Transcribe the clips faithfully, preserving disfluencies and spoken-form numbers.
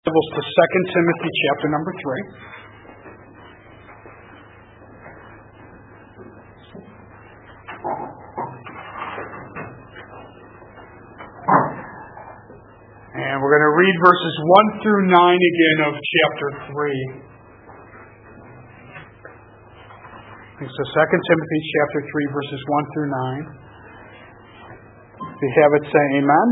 Bibles to Second Timothy chapter number three. And we're going to read verses one through nine again of chapter three. So Second Timothy chapter three, verses one through nine. If you have it, say amen.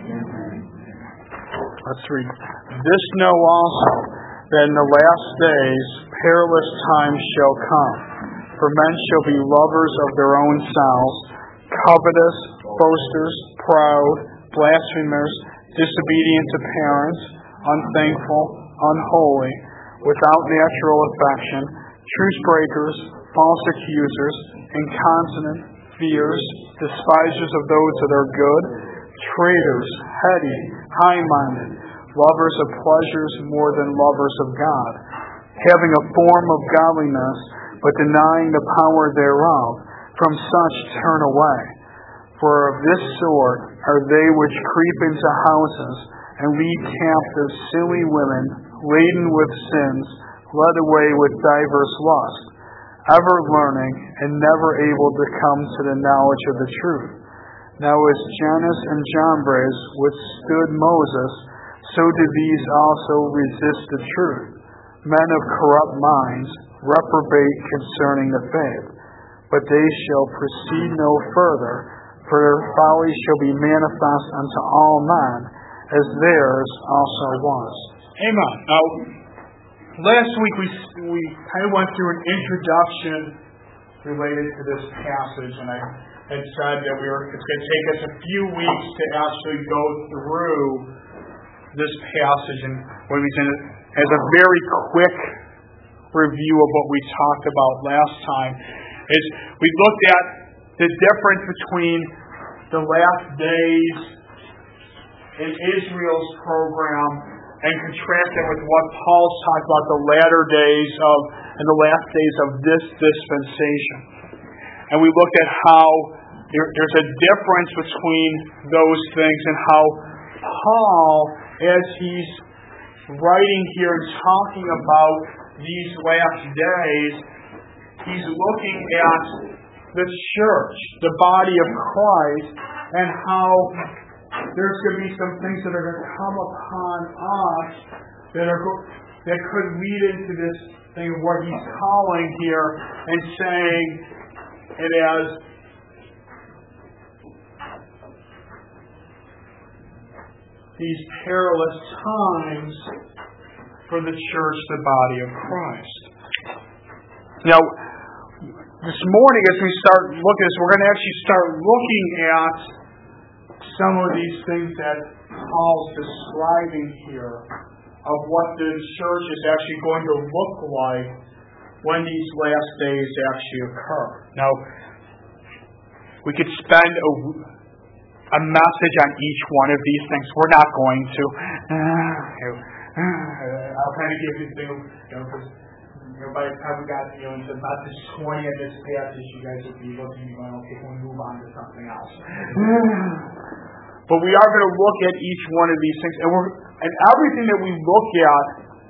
Let's read. This know also, that in the last days perilous times shall come. For men shall be lovers of their own selves, covetous, boasters, proud, blasphemers, disobedient to parents, unthankful, unholy, without natural affection, truce breakers, false accusers, incontinent, fierce, despisers of those that are good, traitors, heady, high-minded, lovers of pleasures more than lovers of God, having a form of godliness, but denying the power thereof. From such turn away. For of this sort are they which creep into houses, and lead captive silly women, laden with sins, led away with divers lusts, ever learning, and never able to come to the knowledge of the truth. Now as Jannes and Jambres withstood Moses, so did these also resist the truth. Men of corrupt minds, reprobate concerning the faith. But they shall proceed no further, for their folly shall be manifest unto all men, as theirs also was. Amen. Now, last week we we kind of went through an introduction related to this passage, and I had said that we were it's going to take us a few weeks to actually go through this passage, and what we did as a very quick review of what we talked about last time is we looked at the difference between the last days in Israel's program and contrast it with what Paul's talked about the latter days of and the last days of this dispensation. And we looked at how there, there's a difference between those things and how Paul, as he's writing here and talking about these last days, he's looking at the church, the body of Christ, and how there's going to be some things that are going to come upon us that are that could lead into this thing of what he's calling here and saying it as these perilous times for the church, the body of Christ. Now, this morning as we start looking at this, we're going to actually start looking at some of these things that Paul's describing here of what the church is actually going to look like when these last days actually occur. Now, we could spend a a message on each one of these things. We're not going to. I'll kind of give you the, you know, because you know, by the time we got you know, into message twenty of this passage, you guys would be looking and going, okay, we'll move on to something else. But we are going to look at each one of these things, and we're and everything that we look at,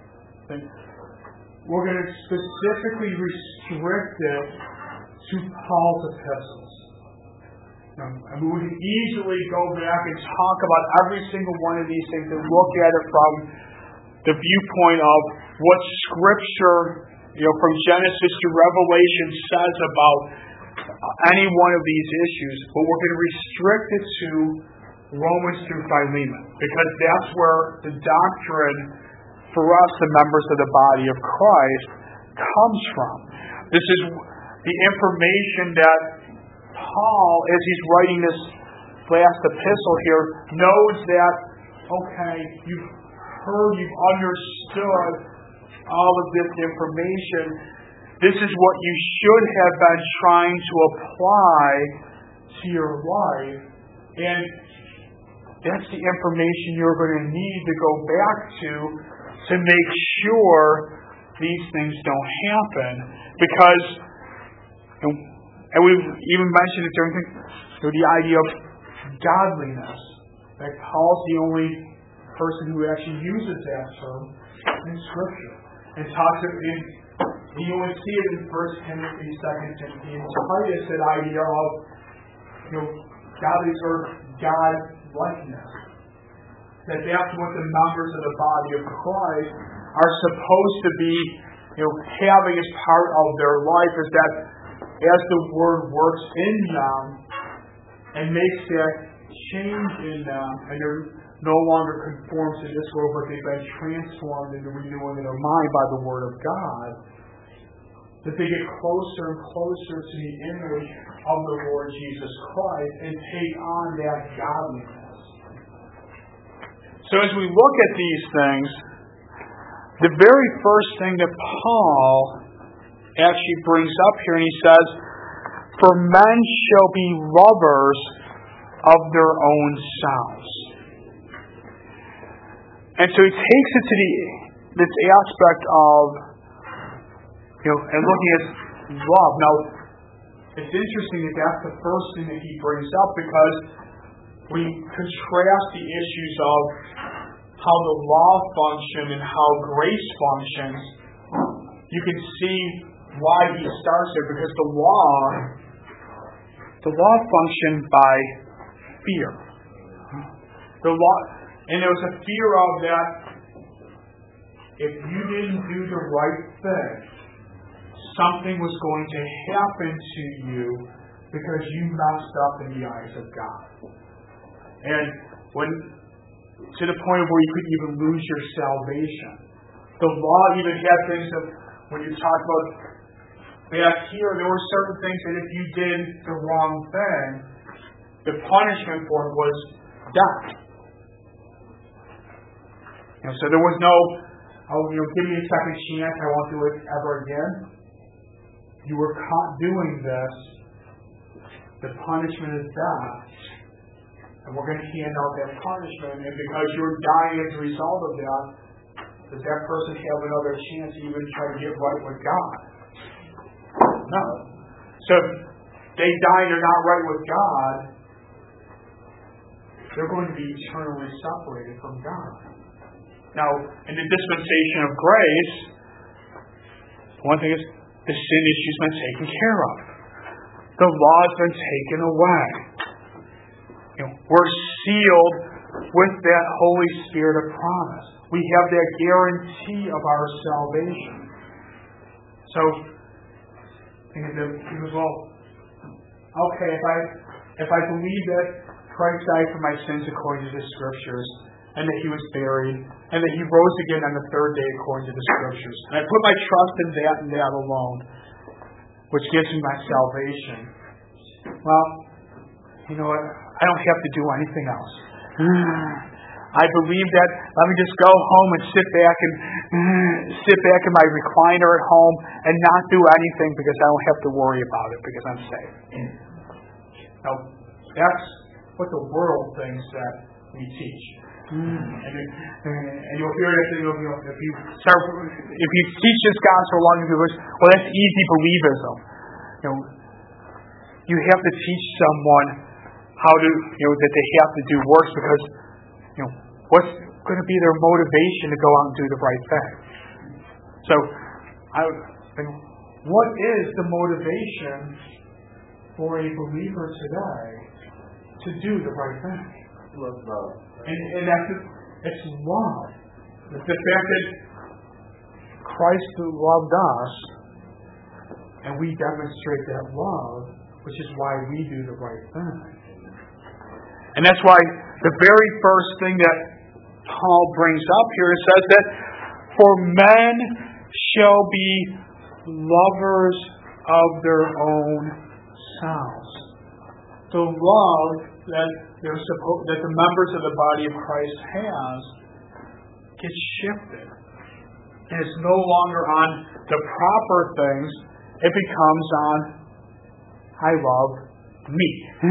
we're going to specifically restrict it to Paul's epistles. And we would easily go back and talk about every single one of these things and look at it from the viewpoint of what Scripture, you know, from Genesis to Revelation says about any one of these issues. But we're going to restrict it to Romans through Philemon, because that's where the doctrine for us, the members of the body of Christ, comes from. This is the information that Paul, as he's writing this last epistle here, knows that, okay, you've heard, you've understood all of this information. This is what you should have been trying to apply to your life. And that's the information you're going to need to go back to to make sure these things don't happen. Because, you know, and we've even mentioned it during the, the idea of godliness. That Paul's the only person who actually uses that term in Scripture and talks of it. You only see it in First Timothy, Second Timothy, and Titus, that idea of, you know, godly or God likeness. That that's what the members of the body of Christ are supposed to be, you know, having as part of their life, is that as the Word works in them and makes that change in them, and they're no longer conformed to this world, but they've been transformed into renewing their mind by the Word of God, that they get closer and closer to the image of the Lord Jesus Christ and take on that godliness. So as we look at these things, the very first thing that Paul actually brings up here, and he says, "For men shall be lovers of their own selves." And so he takes it to the this aspect of, you know, and looking at love. Now, it's interesting that that's the first thing that he brings up, because we contrast the issues of how the law functioned and how grace functions. You can see why he starts there, because the law, the law functioned by fear. The law, and there was a fear of that if you didn't do the right thing, something was going to happen to you because you messed up in the eyes of God. And when, to the point where you could even lose your salvation. The law even had things that, when you talk about back here, there were certain things that if you did the wrong thing, the punishment for it was death. And so there was no, oh, you know, give me a second chance, I won't do it ever again. You were caught doing this, the punishment is death, and we're going to hand out that punishment, and because you're dying as a result of that, does that person have another chance to even try to get right with God? No. So if they die and they're not right with God, they're going to be eternally separated from God. Now, in the dispensation of grace, one thing is, the sin issue's been taken care of. The law's been taken away. You know, we're sealed with that Holy Spirit of promise. We have that guarantee of our salvation. So, he goes, well, okay, if I if I believe that Christ died for my sins according to the Scriptures, and that He was buried, and that He rose again on the third day according to the Scriptures, and I put my trust in that and that alone, which gives me my salvation. Well, you know what? I don't have to do anything else. I believe that. Let me just go home and sit back and sit back in my recliner at home and not do anything because I don't have to worry about it because I'm saved. Now, that's what the world thinks that we teach. Mm. And, and you'll hear it, you know, if you start, if you teach this gospel long enough, well, that's easy believism. You know, you have to teach someone how to, you know, that they have to do works because, you know, what's going to be their motivation to go out and do the right thing? So, I, you know, what is the motivation for a believer today to do the right thing? Love love. And, and that's it. It's love. It's the fact that Christ loved us, and we demonstrate that love, which is why we do the right thing. And that's why the very first thing that Paul brings up here says that for men shall be lovers of their own selves. The love that they're supposed, that the members of the body of Christ has gets shifted. And it's no longer on the proper things. It becomes on, I love me.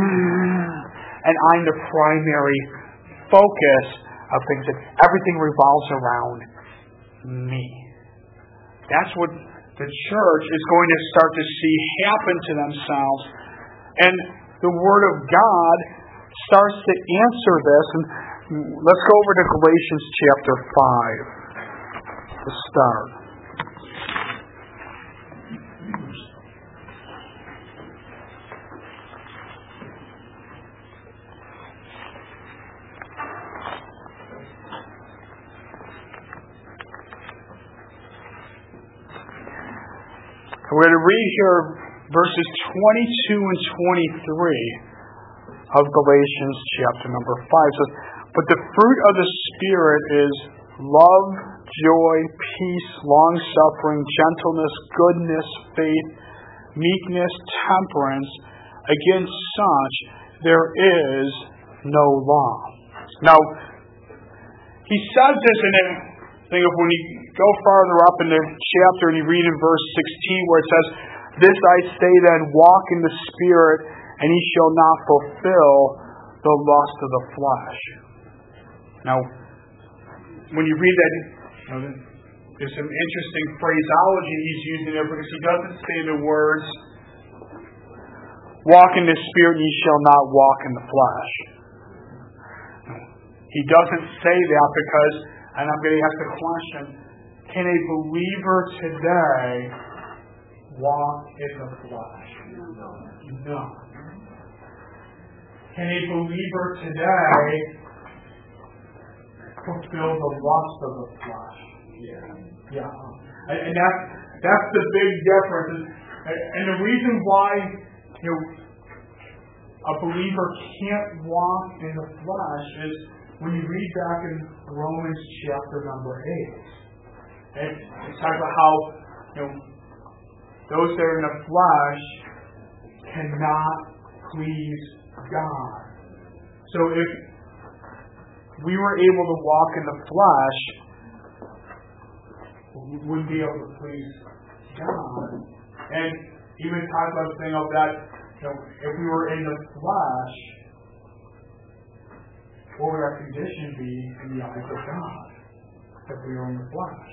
And I'm the primary focus of things. That everything revolves around me. That's what the church is going to start to see happen to themselves. And the Word of God starts to answer this. And let's go over to Galatians chapter five to start. We're going to read here verses twenty-two and twenty-three of Galatians chapter number five. So, but the fruit of the Spirit is love, joy, peace, long-suffering, gentleness, goodness, faith, meekness, temperance. Against such there is no law. Now, he says this in a thing of when you go farther up in the chapter and you read in verse sixteen where it says, "This I say then, walk in the Spirit, and ye shall not fulfill the lust of the flesh." Now, when you read that, you know, there's some interesting phraseology he's using there because he doesn't say the words, "Walk in the Spirit, and ye shall not walk in the flesh." He doesn't say that because, and I'm going to ask the question, can a believer today walk in the flesh? No. Can a believer today fulfill the lust of the flesh? Yeah. Yeah. And, and that's, that's the big difference. And, and the reason why, you know, a believer can't walk in the flesh is when you read back in Romans chapter number eight. And it talks about how, you know, those that are in the flesh cannot please God. So if we were able to walk in the flesh, we wouldn't be able to please God. And even talk about the thing of that, you know, if we were in the flesh, what would our condition be in the eyes of God if we were in the flesh?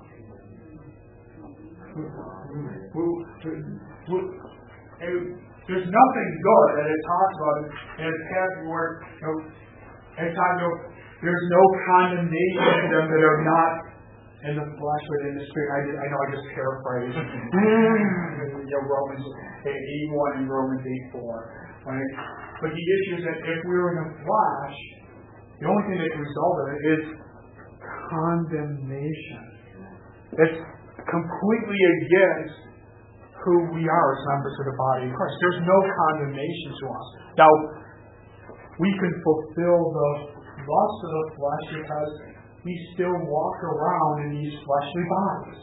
There's nothing good that it talks about in its passage where, you know, it talks about there's no condemnation to them that are not in the flesh but in the Spirit. I, I know I just paraphrased you know, Romans eight one and Romans eight four. Right? But the issue is that if we were in the flesh, the only thing that can result in it is condemnation. It's completely against who we are as members of the body of Christ. There's no condemnation to us. Now, we can fulfill the lust of the flesh because we still walk around in these fleshly bodies.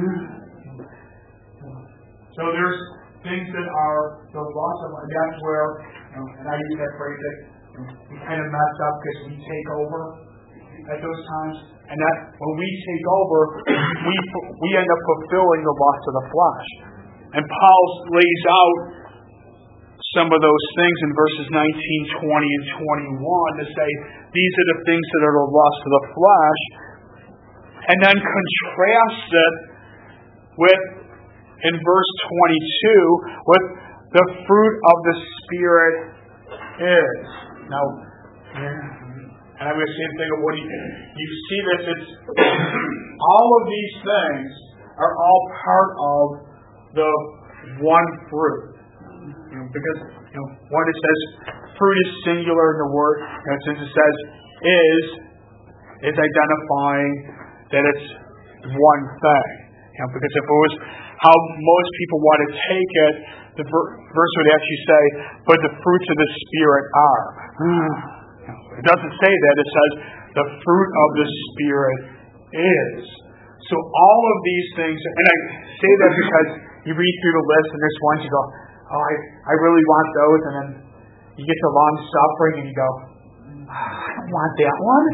So there's things that are the lust of, and that's where, you know, and I use that phrase that we kind of mess up because we take over at those times. And that when we take over, we we end up fulfilling the lust of the flesh. And Paul lays out some of those things in verses nineteen, twenty, and twenty-one to say these are the things that are the lust of the flesh. And then contrasts it with, in verse twenty-two, with the fruit of the Spirit is. Now, and I'm going to say the thing of what you, you see this, it's all of these things are all part of the one fruit. You know, because you know, when it says fruit is singular in the word, you know, since it says is, is identifying that it's one thing. You know, because if it was how most people want to take it, the verse would actually say, but the fruits of the Spirit are. It doesn't say that. It says the fruit of the Spirit is. So all of these things, and I say that because you read through the list and there's ones you go, oh, I, I really want those, and then you get to long suffering and you go, oh, I don't want that one.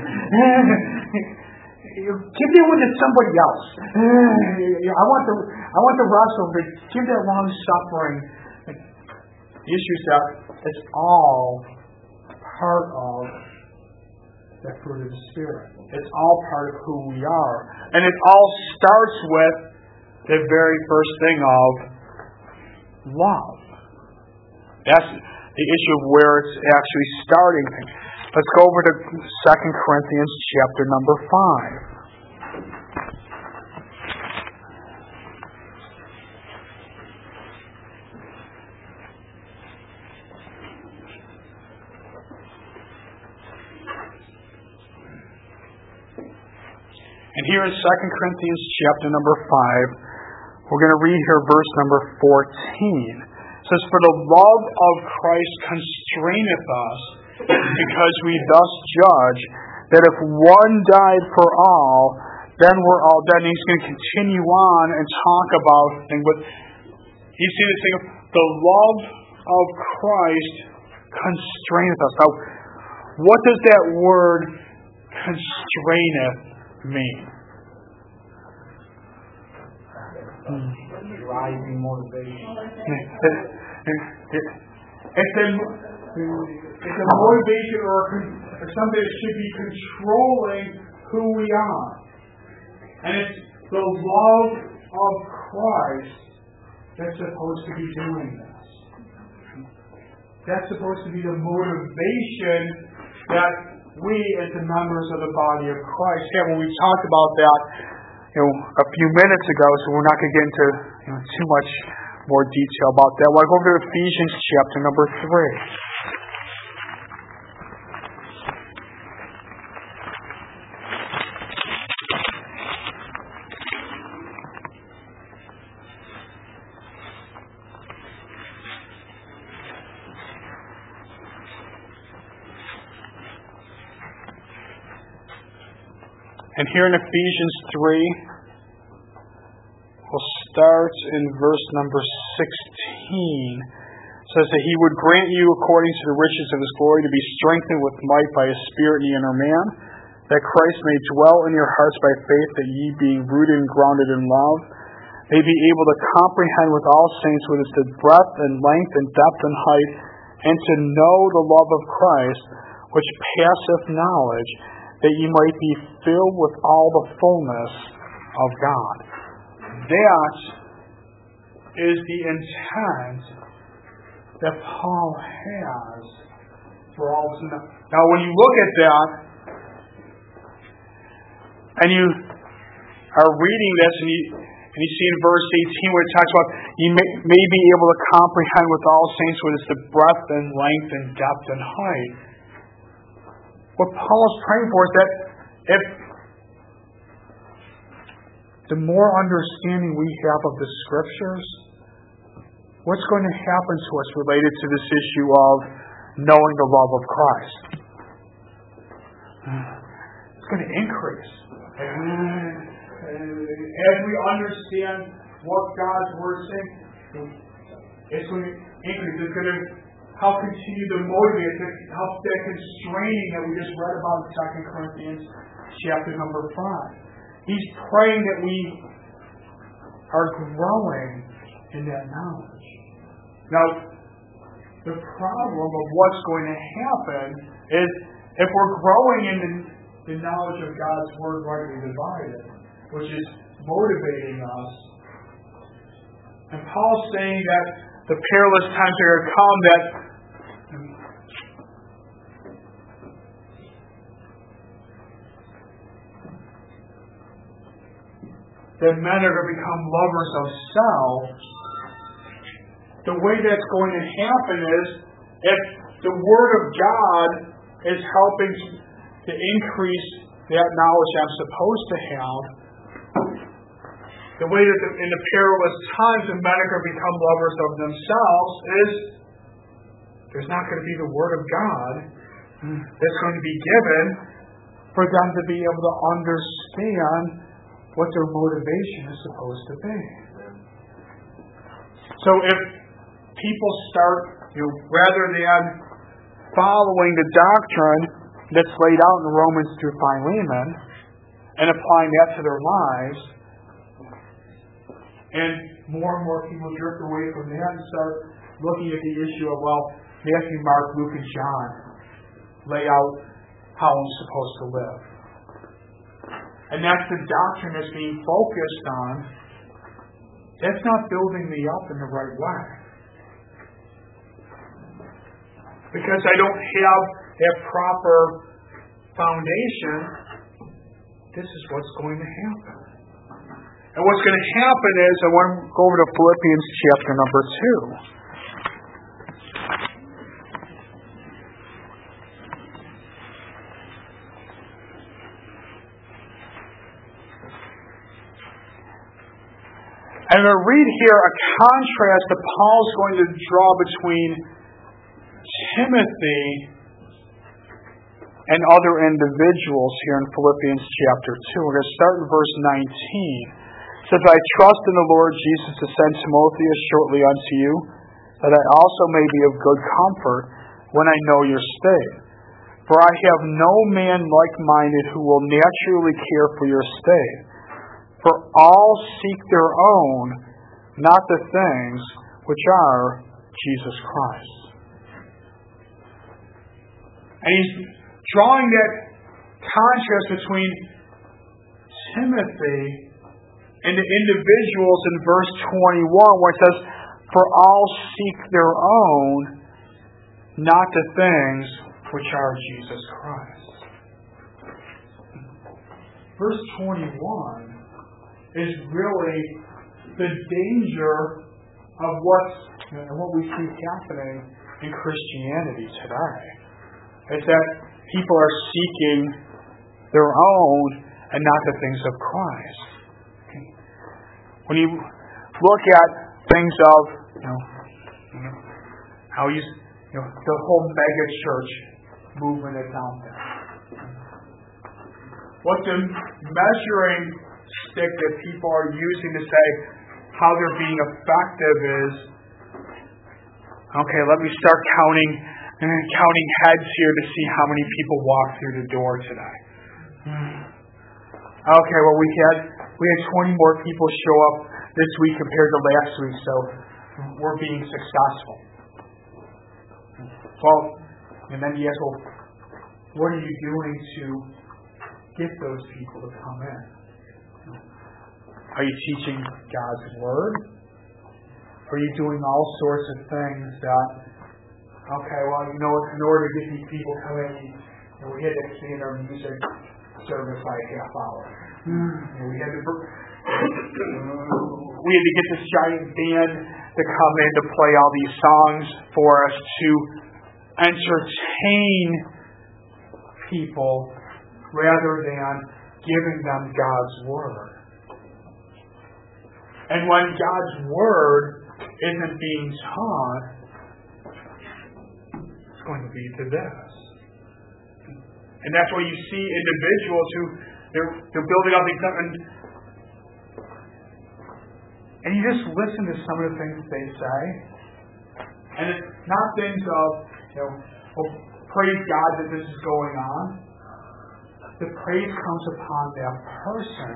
Give that one to somebody else. I want the I want the rest of it. Give that long suffering. The issue is that it's all part of the fruit of the Spirit. It's all part of who we are. And it all starts with the very first thing of love. That's the issue of where it's actually starting. Let's go over to Second Corinthians chapter number five. And here in Second Corinthians chapter number five, we're going to read here verse number fourteen. It says, "For the love of Christ constraineth us, because we thus judge that if one died for all, then we're all dead." And he's going to continue on and talk about things. But he's saying this thing of the love of Christ constraineth us. Now, what does that word constraineth mean? Driving motivation. It's a, it's a motivation or, or something that should be controlling who we are. And it's the love of Christ that's supposed to be doing this. That's supposed to be the motivation that we as the members of the body of Christ have. When we talked about that, you know, a few minutes ago, so we're not going to get into you know, too much more detail about that. We'll go over to Ephesians chapter number three. And here in Ephesians three, we'll start in verse number sixteen. It says that He would grant you, according to the riches of His glory, to be strengthened with might by His Spirit in the inner man, that Christ may dwell in your hearts by faith, that ye, being rooted and grounded in love, may be able to comprehend with all saints what is the breadth and length and depth and height, and to know the love of Christ, which passeth knowledge, that ye might be filled with all the fullness of God. That is the intent that Paul has for all of us. Now, when you look at that, and you are reading this, and you, and you see in verse eighteen where it talks about, you may, may be able to comprehend with all saints what is the breadth and length and depth and height. What Paul is praying for is that if the more understanding we have of the Scriptures, what's going to happen to us related to this issue of knowing the love of Christ? It's going to increase. As we understand what God's Word is saying, it's going to increase. It's going to help continue to motivate, to help that constraining that we just read about in Second Corinthians chapter number five. He's praying that we are growing in that knowledge. Now, the problem of what's going to happen is if we're growing in the, the knowledge of God's Word rightly divided, which is motivating us, and Paul's saying that the perilous times are going to come that that men are going to become lovers of self. The way that's going to happen is if the Word of God is helping to increase that knowledge I'm supposed to have, the way that the, in the perilous times the men are going to become lovers of themselves is there's not going to be the Word of God that's going to be given for them to be able to understand what their motivation is supposed to be. So if people start, you know, rather than following the doctrine that's laid out in Romans through Philemon and applying that to their lives, and more and more people drift away from that and start looking at the issue of, well, Matthew, Mark, Luke, and John lay out how I'm supposed to live. And that's the doctrine that's being focused on. That's not building me up in the right way. Because I don't have that proper foundation, this is what's going to happen. And what's going to happen is, I want to go over to Philippians chapter number two. And I'm going to read here a contrast that Paul's going to draw between Timothy and other individuals here in Philippians chapter two. We're going to start in verse nineteen. It says, I trust in the Lord Jesus to send Timotheus shortly unto you, that I also may be of good comfort when I know your state. For I have no man like-minded who will naturally care for your state. For all seek their own, not the things which are Jesus Christ. And he's drawing that contrast between Timothy and the individuals in verse twenty-one, where it says, for all seek their own, not the things which are Jesus Christ. Verse twenty-one is really the danger of what's, you know, what we see happening in Christianity today. It's that people are seeking their own and not the things of Christ. When you look at things of, you know, you know how you, you know, the whole mega church movement that's out there. What the measuring stick that people are using to say how they're being effective is, okay, let me start counting counting heads here to see how many people walk through the door today. Okay, well we had we had twenty more people show up this week compared to last week, so we're being successful. Well, and then you ask, well, what are you doing to get those people to come in? Are you teaching God's Word? Are you doing all sorts of things that, okay, well, you know, in order to get these people coming, you know, we had to extend our music service by a half hour. And we had to we had to get this giant band to come in to play all these songs for us to entertain people rather than giving them God's Word. And when God's Word isn't being taught, it's going to lead to this. And that's why you see individuals who they're they're building up these and and you just listen to some of the things they say, and it's not things of, you know, well, praise God that this is going on. The praise comes upon that person,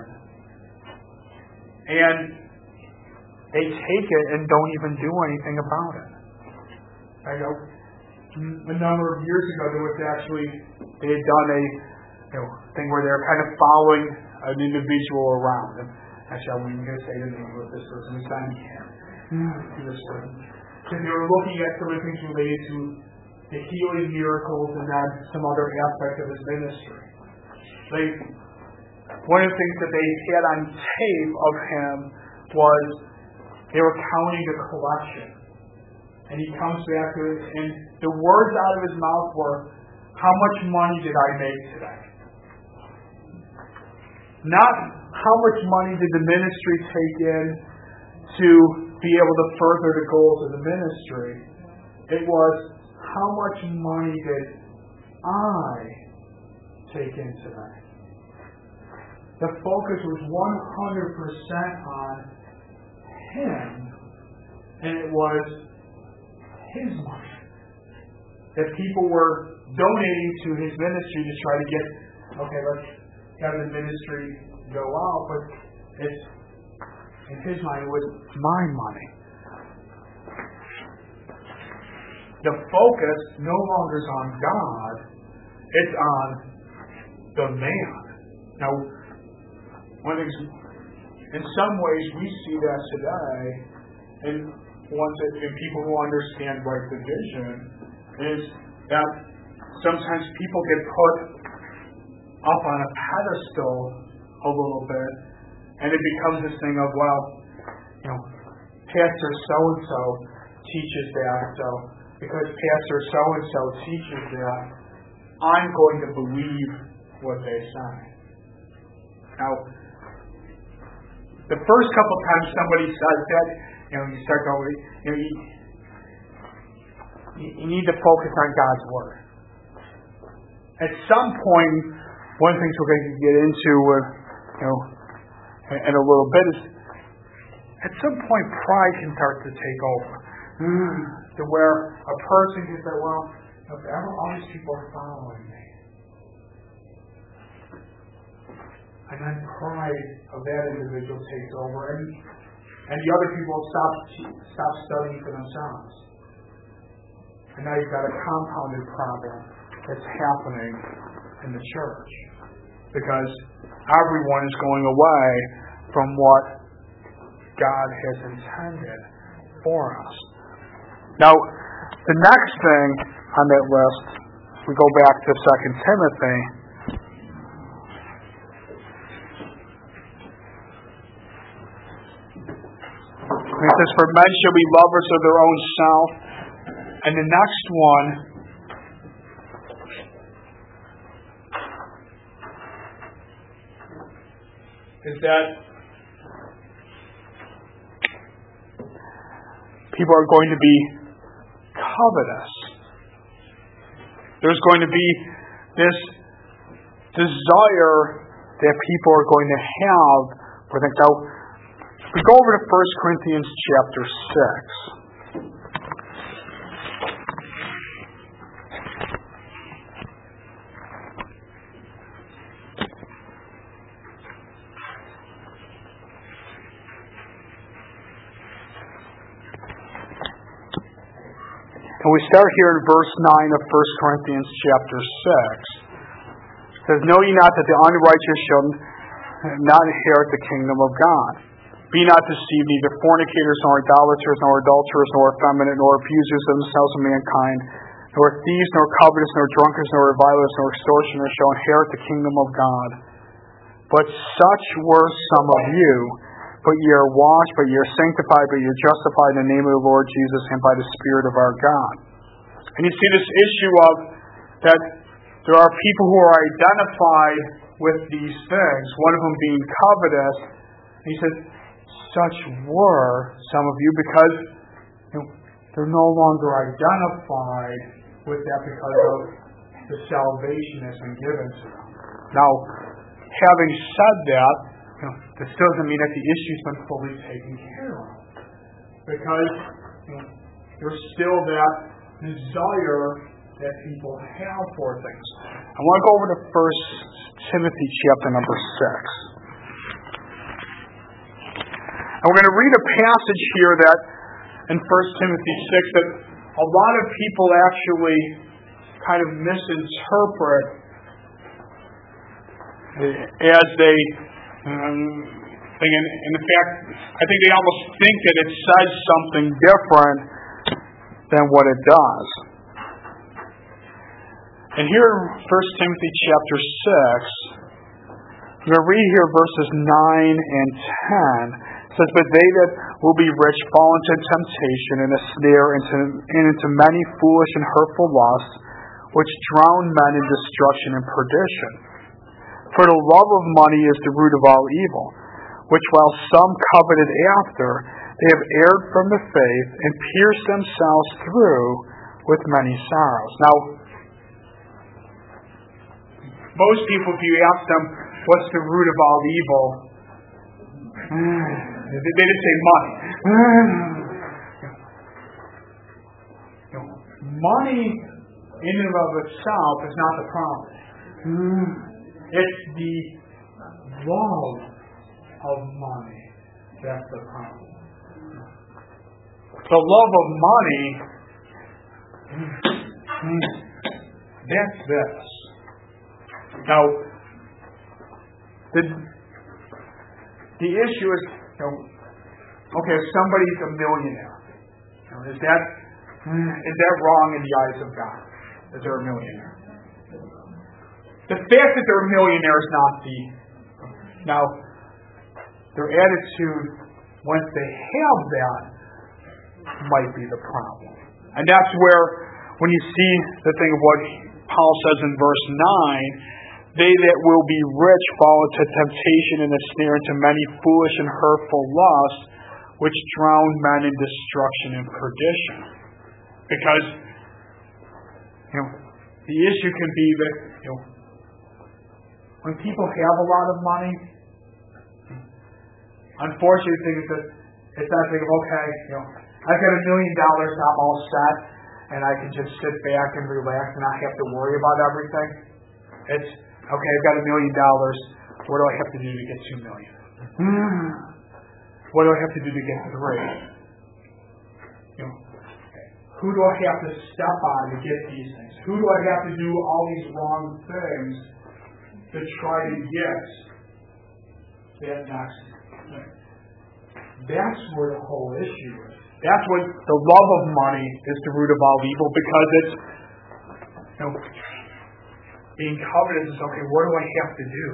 and they take it and don't even do anything about it. I know a number of years ago there was actually they had done a you know, thing where they were kind of following an individual around. And actually, I wasn't going to say the name of this person. It's on camera. This person. And they were looking at some of the things related to the healing miracles and then some other aspect of his ministry. They, one of the things that they had on tape of him was they were counting the collection. And he comes back to it, and the words out of his mouth were, how much money did I make today? Not how much money did the ministry take in to be able to further the goals of the ministry. It was, how much money did I take in today? The focus was one hundred percent on him, and it was his money. That people were donating to his ministry to try to get, okay, let's have the ministry go out, but it's, in his mind, it was my money. The focus no longer is on God, it's on the man. Now, one of the things, in some ways, we see that today, and ones that, and people who understand right division, is that sometimes people get put up on a pedestal a little bit, and it becomes this thing of, well, you know, Pastor so-and-so teaches that, so because Pastor so-and-so teaches that, I'm going to believe what they say. Now, the first couple times somebody says that, you know, you start going, you know, you, you need to focus on God's Word. At some point, one of the things we're going to get into, uh, you know, in a little bit is, at some point, pride can start to take over. Mm, to where a person can say, well, if ever all these people are following me, and then pride of that individual takes over, and and the other people stop stop studying for themselves. And now you've got a compounded problem that's happening in the church. Because everyone is going away from what God has intended for us. Now, the next thing on that list, we go back to Second Timothy. It says, for men shall be lovers of their own self. And the next one is that people are going to be covetous. There's going to be this desire that people are going to have for things. Now, we go over to First Corinthians chapter six. And we start here in verse nine of First Corinthians chapter six. It says, know ye not that the unrighteous shall not inherit the kingdom of God? Be not deceived, neither fornicators, nor idolaters, nor adulterers, nor effeminate, nor abusers of themselves of mankind, nor thieves, nor covetous, nor drunkards, nor revilers, nor extortioners shall inherit the kingdom of God. But such were some of you. But ye are washed, but ye are sanctified, but ye are justified in the name of the Lord Jesus and by the Spirit of our God. And you see this issue of that there are people who are identified with these things, one of them being covetous. And he says, such were some of you, because you know, they're no longer identified with that because of the salvation that's been given to them. Now, having said that, you know, this doesn't mean that the issue's been fully taken care of. Because you know, there's still that desire that people have for things. I want to go over to First Timothy chapter number six. And we're going to read a passage here that in First Timothy six that a lot of people actually kind of misinterpret as they um, think. And in fact, I think they almost think that it says something different than what it does. And here in First Timothy chapter six, I'm going to read here verses nine and ten. It says, but they that will be rich fall into temptation and a snare into, and into many foolish and hurtful lusts, which drown men in destruction and perdition. For the love of money is the root of all evil, which while some coveted after, they have erred from the faith and pierced themselves through with many sorrows. Now, most people, if you ask them, what's the root of all evil? They just say money. You know, money in and of itself is not the problem. It's the love of money that's the problem. The love of money, that's this. Now, the, the issue is, you know, okay, if somebody's a millionaire, you know, is that is that wrong in the eyes of God? Is there a millionaire? the fact that they're millionaires, not the... Now, their attitude, once they have that, might be the problem. And that's where, when you see the thing of what Paul says in verse nine, they that will be rich fall into temptation and a snare, into many foolish and hurtful lusts, which drown men in destruction and perdition. Because, you know, the issue can be that, you know, when people have a lot of money, unfortunately, the thing is that it's not thinking, okay, you know, I've got a million dollars, I'm all set, and I can just sit back and relax and not have to worry about everything. It's, okay, I've got a million dollars, what do I have to do to get two million? Mm. What do I have to do to get three? You know, who do I have to step on to get these things? Who do I have to do all these wrong things to try to get that next thing? That's where the whole issue is. That's what the love of money is, the root of all evil, because it's, you know, being covetous is, okay, what do I have to do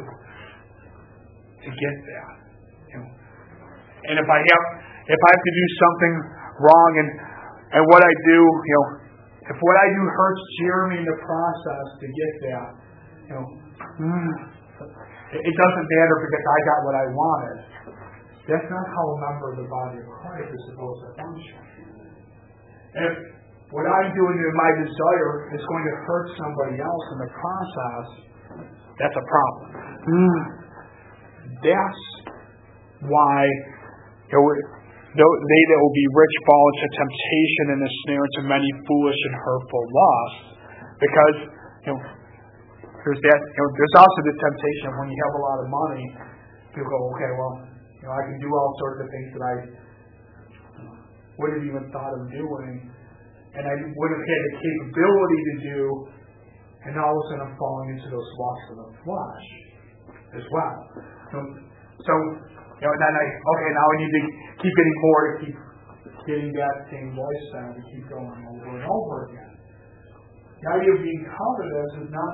to get that? You know, and if I have, if I have to do something wrong, and and what I do, you know, if what I do hurts Jeremy in the process to get that, you know, mm, it doesn't matter because I got what I wanted. That's not how a member of the body of Christ is supposed to function. And if what I'm doing in my desire is going to hurt somebody else in the process, that's a problem. Mm. That's why, you know, they that will be rich fall into temptation and a snare, into many foolish and hurtful lusts. Because, you know, there's that. You know, there's also the temptation when you have a lot of money, you go, okay, well, you know, I can do all sorts of things that I wouldn't have even thought of doing, and I would have had the capability to do, and all of a sudden I'm falling into those lusts of the flesh as well. So, so you know, then I, okay, now I need to keep getting more to keep getting that same lifestyle to keep going over and over again. The idea of being covetous is not,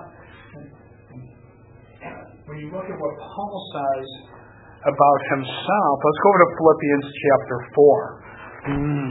when you look at what Paul says about himself, let's go over to Philippians chapter four. Mm.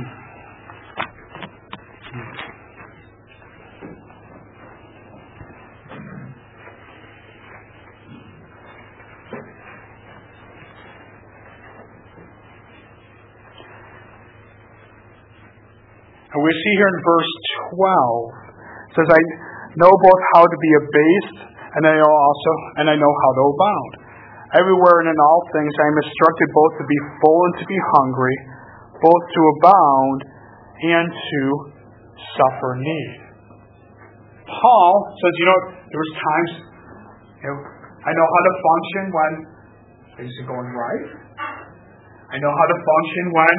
And we see here in verse twelve, it says, I know both how to be abased, and I know also, and I know how to abound. Everywhere and in all things I am instructed both to be full and to be hungry, both to abound and to suffer need. Paul says, you know, there was times, you know, I know how to function when things are going right. I know how to function when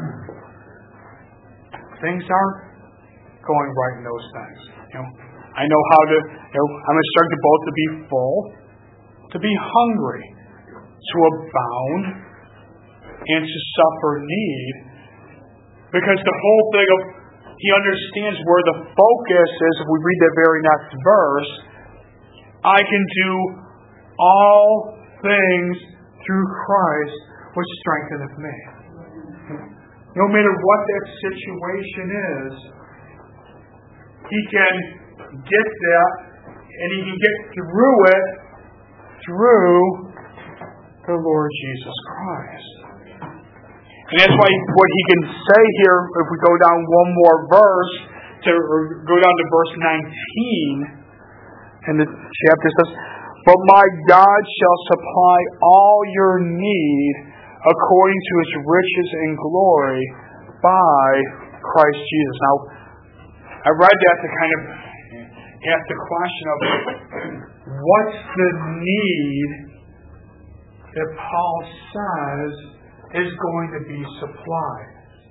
things aren't going right in those things. You know, I know how to, you know, I'm instructed both to be full, to be hungry, to abound, and to suffer need. Because the whole thing of, he understands where the focus is. If we read that very next verse, I can do all things through Christ, which strengtheneth me. No matter what that situation is, he can get that, and he can get through it through the Lord Jesus Christ. And that's why what he can say here, if we go down one more verse, to or go down to verse nineteen, and the chapter says, but my God shall supply all your need according to his riches and glory by Christ Jesus. Now, I read that to kind of ask the question of, what's the need that Paul says is going to be supplied?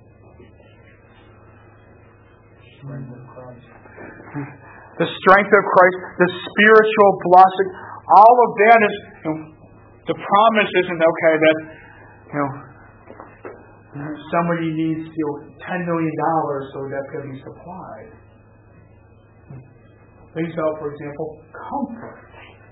Strength of Christ. The strength of Christ, the spiritual blessing, all of that is, you know, the promise isn't, okay, that, you know, somebody needs, you know, ten million dollars, so that's going to be supplied. Things about, for example, comfort.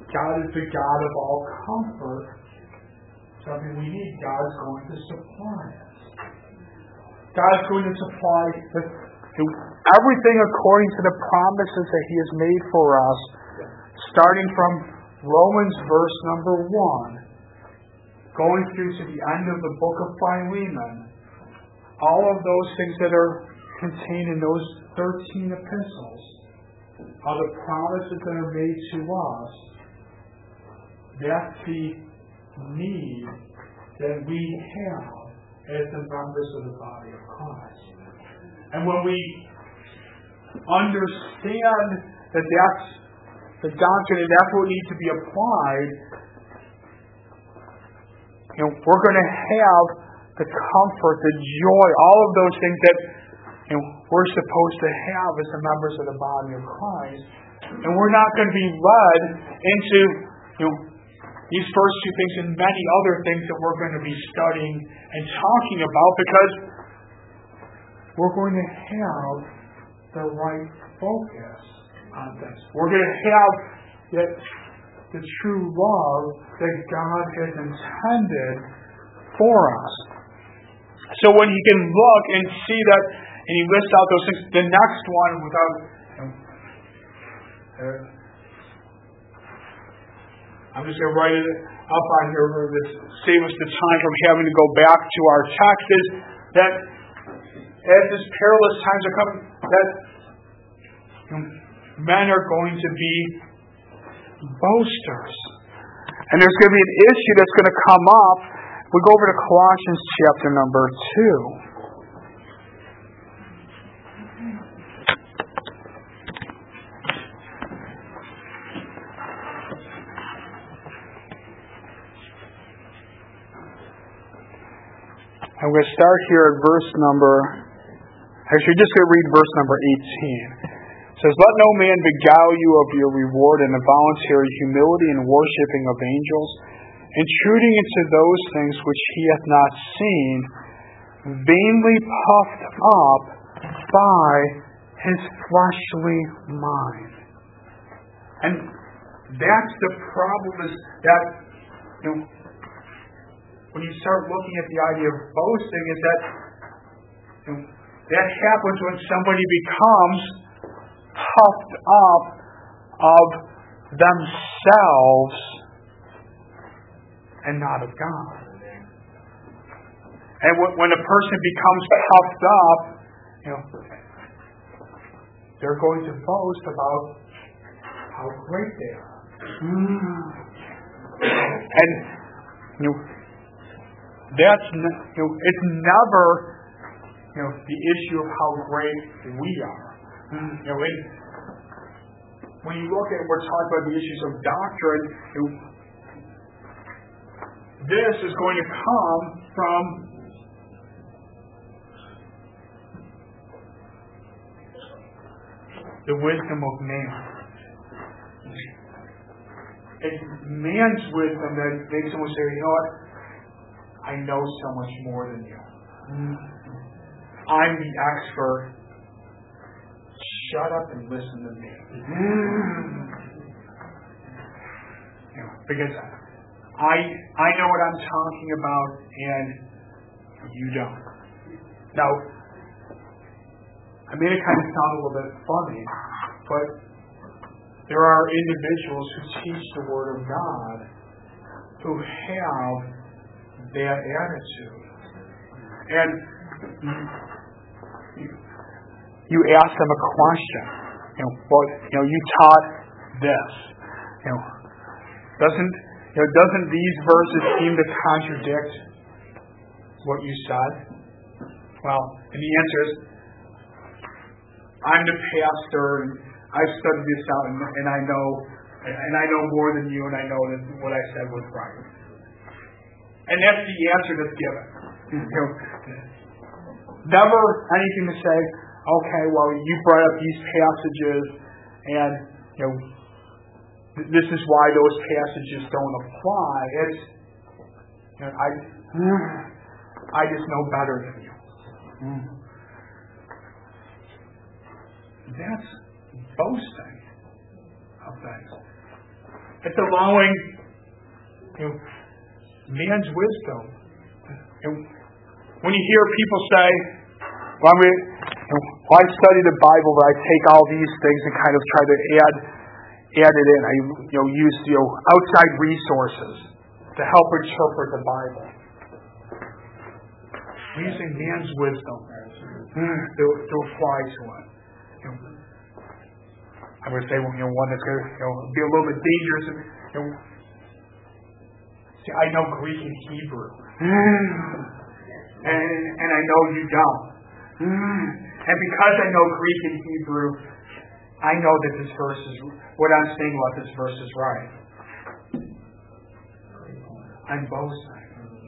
God is the God of all comfort. Something we need, God's going to supply us. God's going to supply the, everything according to the promises that He has made for us, starting from Romans verse number one, going through to the end of the book of Philemon. All of those things that are contained in those thirteen epistles are the promises that are made to us. That's the need that we have as the members of the body of Christ. And when we understand that that's the doctrine and that's what needs to be applied, you know, we're going to have the comfort, the joy, all of those things that you know, we're supposed to have as the members of the body of Christ. And we're not going to be led into you know, these first two things and many other things that we're going to be studying and talking about, because we're going to have the right focus on this. We're going to have that, the true love that God has intended for us. So when He can look and see that, and He lists out those things, the next one, without you know, uh, I'm just going to write it up on here to save us the time from having to go back to our text, is that as these perilous times are coming, that you know, men are going to be boasters. And there's going to be an issue that's going to come up. We go over to Colossians chapter number two. I'm going to start here at verse number, actually just going to read verse number eighteen. It says, "Let no man beguile you of your reward in the voluntary humility and worshipping of angels, intruding into those things which he hath not seen, vainly puffed up by his fleshly mind." And that's the problem, is that, you know, when you start looking at the idea of boasting, is that you know, that happens when somebody becomes puffed up of themselves and not of God. And when a person becomes puffed up, you know, they're going to boast about how great they are. And you know, that's you know, it's never you know the issue of how great we are. You know, and when you look at, we're talking about the issues of doctrine, you know, this is going to come from the wisdom of man. It's man's wisdom that makes someone say, you know what, I know so much more than you. I'm the expert. Shut up and listen to me. You know, because I I know what I'm talking about and you don't. Now, I made it kind of sound a little bit funny, but there are individuals who teach the Word of God who have that attitude. And you ask them a question. You know, well, you know, you taught this. You know, doesn't you know, doesn't these verses seem to contradict what you said? Well, and the answer is, I'm the pastor, and I've studied this out, and, and I know, and I know more than you, and I know that what I said was right. And that's the answer that's given. You know, never anything to say, okay, well, you brought up these passages, and you know, th- this is why those passages don't apply. It's, you know, I, I just know better than you. That's boasting of things. It's allowing, you know, man's wisdom. And when you hear people say, well, I, mean, you know, well, I study the Bible, but I take all these things and kind of try to add add it in. I you know use you know outside resources to help interpret the Bible. We're using man's wisdom to, to apply to it. You know, I would say, well, you know, one that's going to you know, be a little bit dangerous. You know, see, I know Greek and Hebrew, and and I know you don't. And because I know Greek and Hebrew, I know that this verse is what I'm saying about this verse is right. I'm boasting.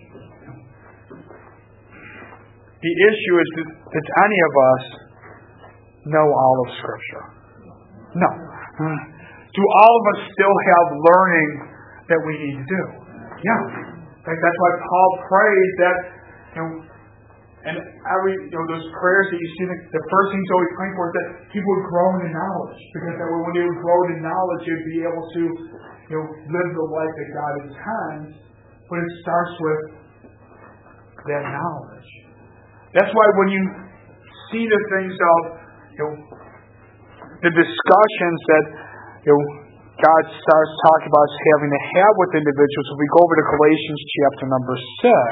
The issue is that, that any of us know all of Scripture. No. Do all of us still have learning that we need to do? Yeah. In fact, that's why Paul prays that, you know, and every, you know, those prayers that you see, the, the first thing he's always praying for is that people would grow in knowledge. Because that way, when they would grow in knowledge, they'd be able to, you know, live the life that God intends. But it starts with that knowledge. That's why when you see the things of, you know, the discussions that, you know, God starts talking about us having to have with individuals, if we go over to Galatians chapter number six,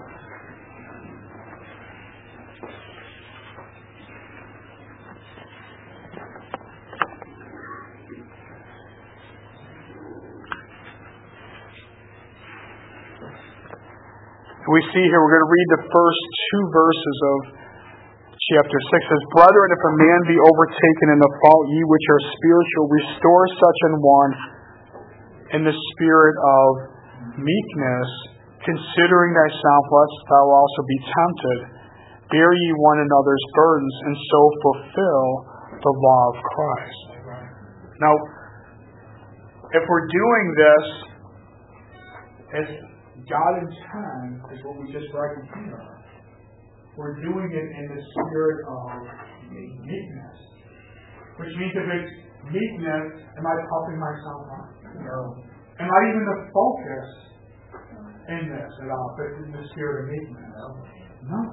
we see here, we're going to read the first two verses of chapter six. It says, Brethren, if a man be overtaken in the fault, ye which are spiritual, restore such an one in the spirit of meekness, considering thyself, lest thou also be tempted. Bear ye one another's burdens, and so fulfill the law of Christ. Now, if we're doing this as God intends, is what we just read here, we're doing it in the spirit of meekness. Which means if it's meekness, am I puffing myself up? No. Am I even the focus in this at all? But in the spirit of meekness? No.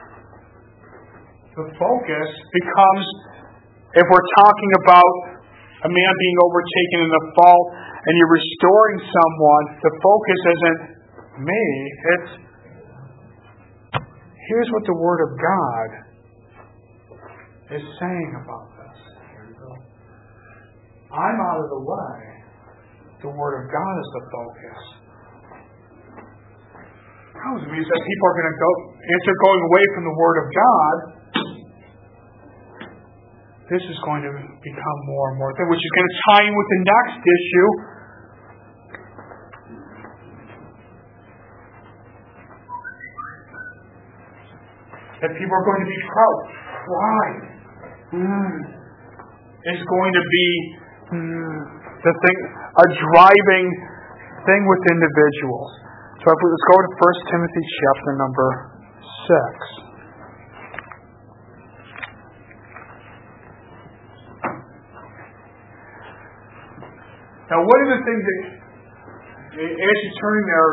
The focus becomes, if we're talking about a man being overtaken in the fault and you're restoring someone, the focus isn't me, it's here's what the Word of God is saying about this. I'm out of the way. The Word of God is the focus. That means that people are going to go, if they're going away from the Word of God, this is going to become more and more, which is going to tie in with the next issue. That people are going to be proud. Pride mm. is going to be mm, the thing, a driving thing with individuals. So if we, let's go to First Timothy chapter number six. Now, one of the things that, as you turn there,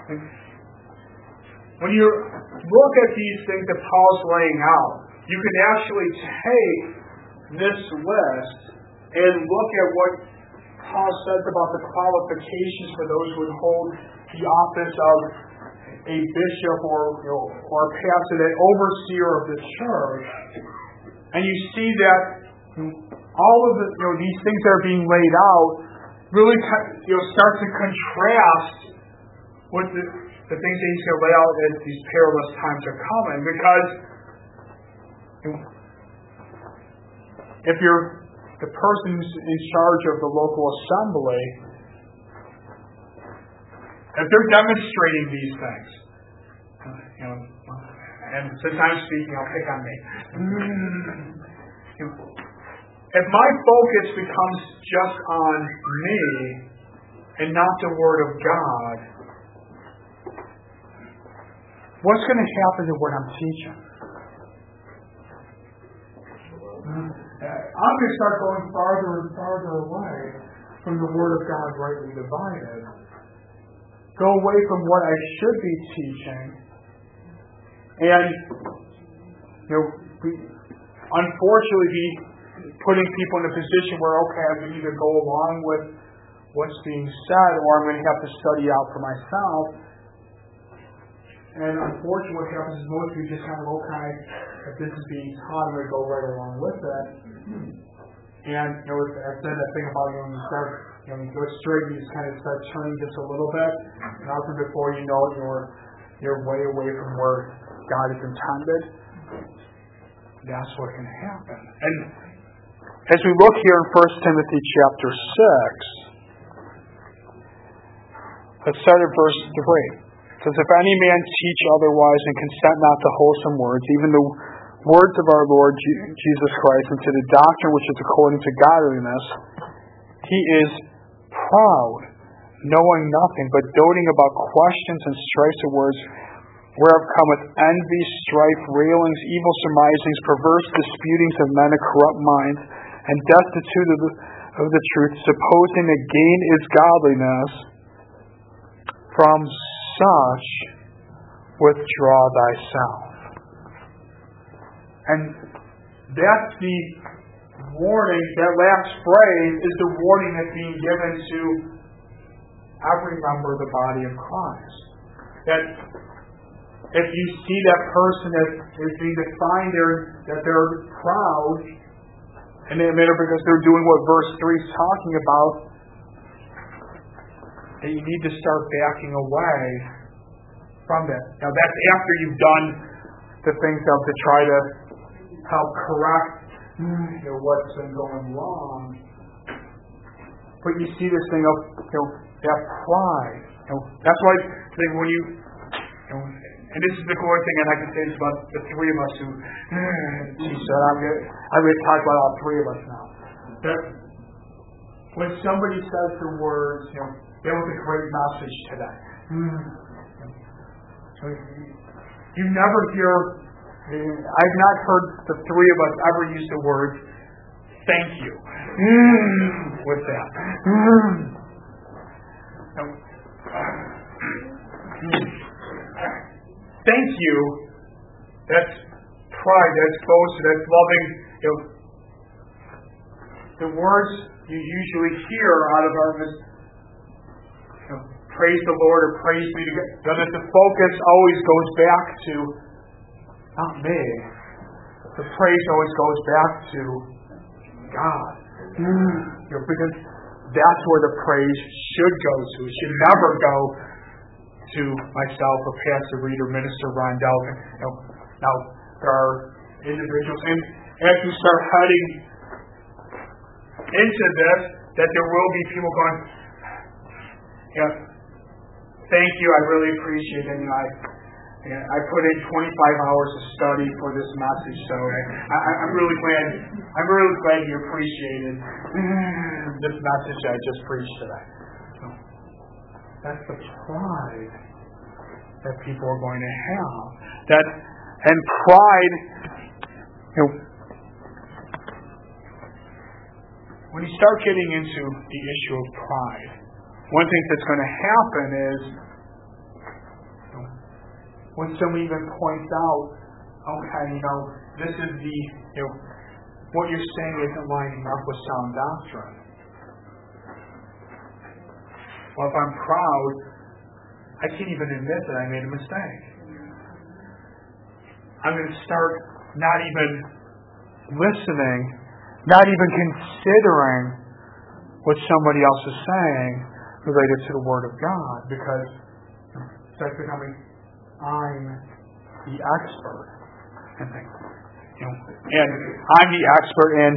when you look at these things that Paul's laying out, you can actually take this list and look at what Paul says about the qualifications for those who would hold the office of a bishop or, you know, or a pastor, an overseer of the church. And you see that all of the, you know, these things that are being laid out really, you know, start to contrast with the, the things that he's going to lay out as these perilous times are coming. Because if you're the person who's in charge of the local assembly, if they're demonstrating these things, you know, and since I'm speaking, I'll pick on me. If my focus becomes just on me and not the Word of God, what's going to happen to what I'm teaching? I'm going to start going farther and farther away from the Word of God rightly divided. Go away from what I should be teaching. And, you know, be, unfortunately, be putting people in a position where, okay, I can either go along with what's being said or I'm going to have to study out for myself. And unfortunately, what happens is most people just kind of, okay, if this is being taught, I'm going to go right along with it. And, you know, I said that thing about, you know, when you start, you know, when you go straight, you just kind of start turning just a little bit. And also before you know it, you're, you're way away from where God is intended. That's what can happen. And as we look here in First Timothy chapter six, let's start at verse three. It says, if any man teach otherwise and consent not to wholesome words, even the words of our Lord Jesus Christ, and to the doctrine which is according to godliness, he is proud, knowing nothing, but doting about questions and strifes of words, whereof cometh envy, strife, railings, evil surmisings, perverse disputings of men of corrupt minds, and destitute of the, of the truth, supposing that gain is godliness. From such withdraw thyself. And that's the warning. That last phrase is the warning that's being given to every member of the body of Christ. That if you see that person that is being defined there, that they're proud, and they admit it because they're doing what verse three is talking about, that you need to start backing away from that. Now that's after you've done the things of to try to help correct, you know, what's been going wrong. But you see this thing of, you know, that pride. You know, that's why I think when you, you know, and this is the core thing, and I can say this about the three of us who, she said, I'm going to, I'm going to talk about all three of us now. That when somebody says the words, you know, that was a great message today. You never hear, I've not heard the three of us ever use the word thank you with that. Thank you, that's pride, that's boast, that's loving. You know, the words you usually hear out of our You know, praise the Lord or praise be to God. That the focus always goes back to not me. The praise always goes back to God. Mm. You know, because that's where the praise should go to. It should never go to myself or Pastor Reed or Minister Rondell. You know, now, there are individuals, and as we start heading into this, that there will be people going, yeah, thank you. I really appreciate it. And I, I put in twenty-five hours of study for this message, so I, I, I'm really glad. I'm really glad you appreciated this message I just preached today. So that's the pride that people are going to have. That and pride. You know, when you start getting into the issue of pride, one thing that's going to happen is when somebody even points out, okay, you know, this is the, you know, what you're saying isn't lining up with sound doctrine. Well, if I'm proud, I can't even admit that I made a mistake. I'm going to start not even listening, not even considering what somebody else is saying related to the Word of God, because it starts becoming, I'm the expert. And, you know, and I'm the expert and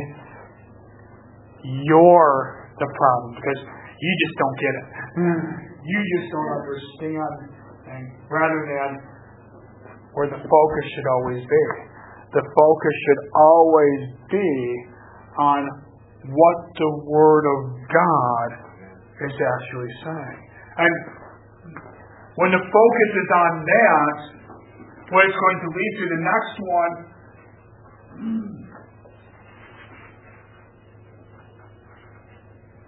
you're the problem, because you just don't get it. You just don't understand. And rather than where the focus should always be. The focus should always be on what the Word of God is actually saying. And when the focus is on that, what it's going to lead to, the next one,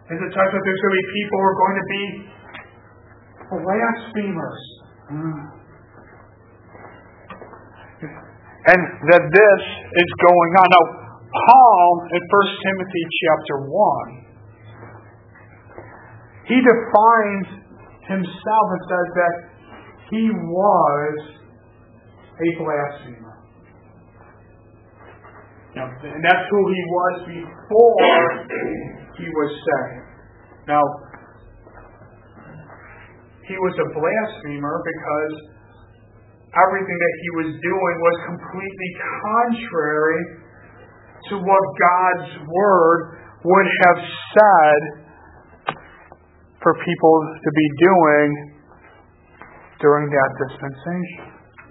And it talks about there's going to be people who are going to be blasphemers. And that this is going on. Now, Paul, in First Timothy chapter one, he defines himself and says that he was a blasphemer. Now, and that's who he was before he was saved. Now, he was a blasphemer because everything that he was doing was completely contrary to what God's Word would have said for people to be doing during that dispensation.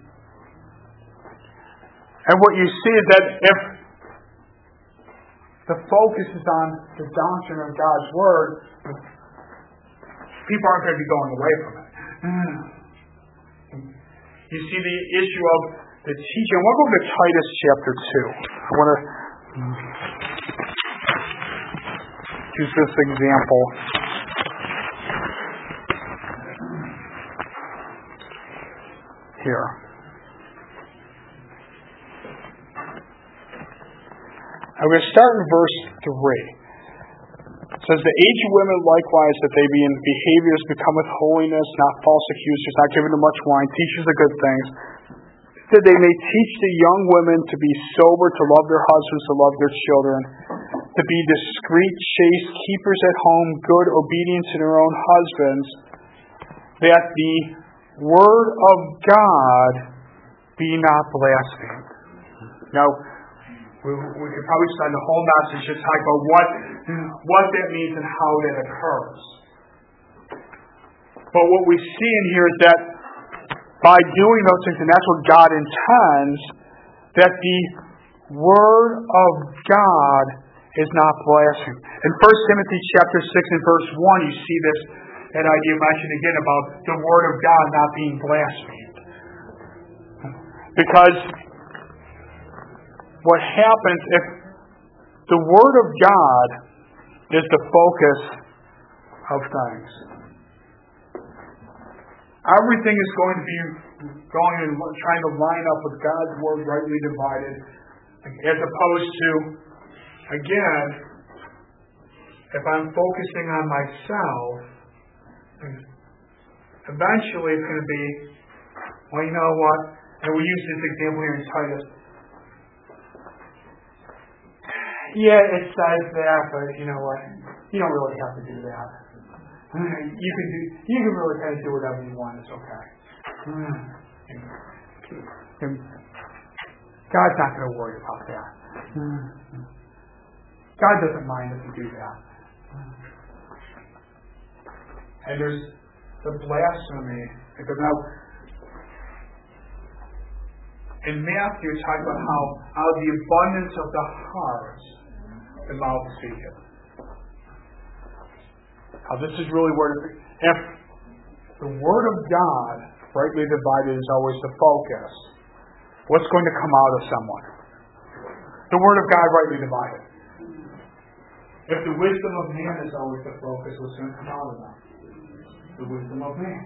And what you see is that if the focus is on the doctrine of God's Word, people aren't going to be going away from it. You see the issue of the teaching. We'll go to Titus chapter two. I want to use this example. Here. I'm going to start in verse three. It says, the aged women likewise, that they be in behaviors become with holiness, not false accusers, not given to much wine, teachers of good things, that they may teach the young women to be sober, to love their husbands, to love their children, to be discreet, chaste, keepers at home, good, obedient to their own husbands, that the word of God be not blasphemed. Now, we, we could probably spend the whole message just talking about what, what that means and how that occurs. But what we see in here is that by doing those things, and that's what God intends, that the Word of God is not blasphemed. In First Timothy chapter six and verse one, you see this that idea mentioned again about the Word of God not being blasphemed. Because what happens if the Word of God is the focus of things? Everything is going to be going and trying to line up with God's Word rightly divided, as opposed to, again, if I'm focusing on myself, eventually it's going to be, well, you know what? And we use this example here in Titus. Yeah, it says that, but you know what? You don't really have to do that. You can do. You can really kind of do whatever you want. It's okay. God's not going to worry about that. God doesn't mind if you do that. And there's the blasphemy. Because now, in Matthew, it's talking about how out of the abundance of the heart, the mouth speaketh. Now, this is really where, if the Word of God, rightly divided, is always the focus, what's going to come out of someone? The Word of God, rightly divided. If the wisdom of man is always the focus, what's going to come out of them? The wisdom of man.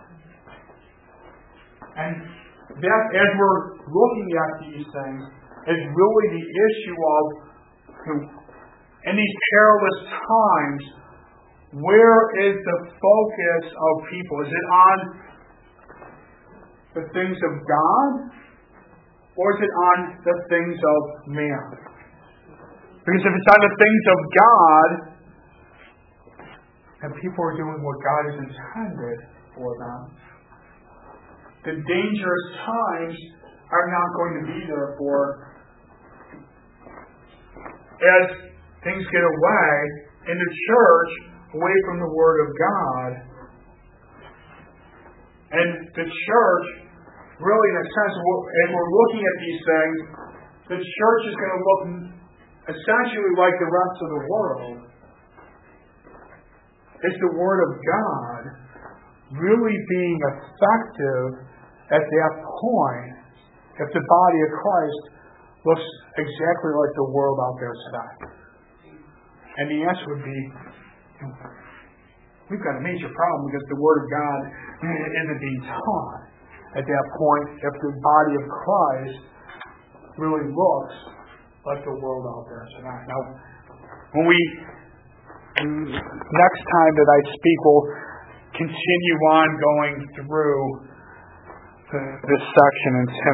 And that, as we're looking at these things, is really the issue of, in these perilous times, where is the focus of people? Is it on the things of God? Or is it on the things of man? Because if it's on the things of God, and people are doing what God has intended for them, the dangerous times are not going to be there for, as things get away in the church, away from the Word of God. And the church, really in a sense, as we're looking at these things, the church is going to look essentially like the rest of the world. Is the Word of God really being effective at that point if the body of Christ looks exactly like the world out there today? And the answer would be We've got a major problem because the Word of God isn't being taught. At that point, if the body of Christ really looks like the world out there tonight. Now, when we, next time that I speak, we'll continue on going through this section in Timothy.